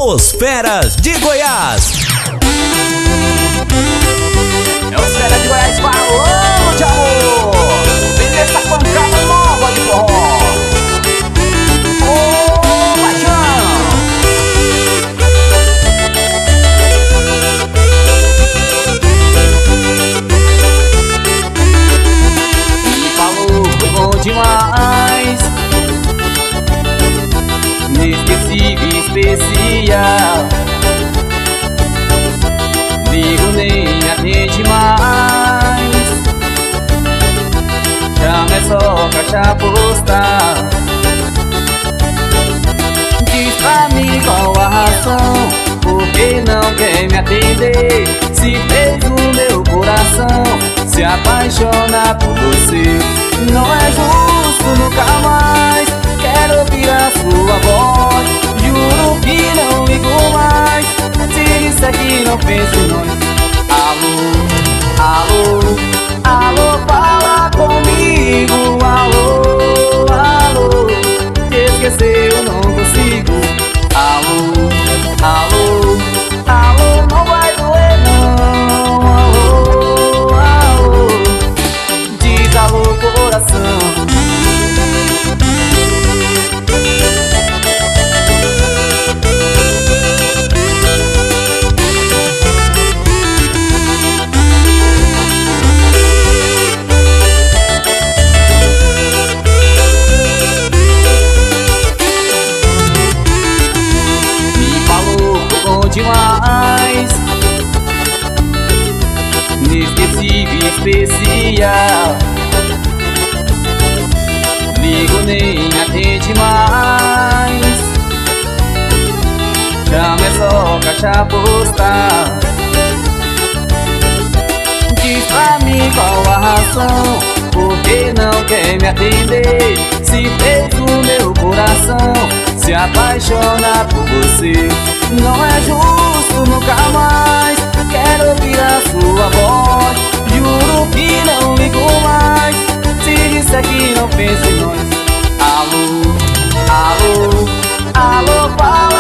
Os Feras de Goiás. É os Feras de Goiás falando de amor. Vem nessa pancada nova de forró. Ô, paixão. Me falou, foi bom demais. Inesquecível e especial. Ligo, nem me atende mais. Chama, é só caixa postal. Diz pra mim qual a razão, por que não quer me atender? Se fez o meu coração se apaixonar por você. Não é justo, nunca mais quero ouvir a sua voz. Juro que não ligo mais. Se disser que não penso em nós. Alô, alô, alô, fala comigo. Alô, alô, te esquecer eu não consigo. Alô, alô, alô, não vai doer não. Alô, alô, diz alô, coração. Demais, inesquecível e especial. Ligo, nem atende mais. Chama, é só caixa postal. Diz pra mim qual a razão, por que não quer me atender? Se fez o meu coração se apaixonar por você. Não é justo, nunca mais quero ouvir a sua voz. Juro que não ligo mais. Se disser que não penso em nós. Alô, alô, alô, fala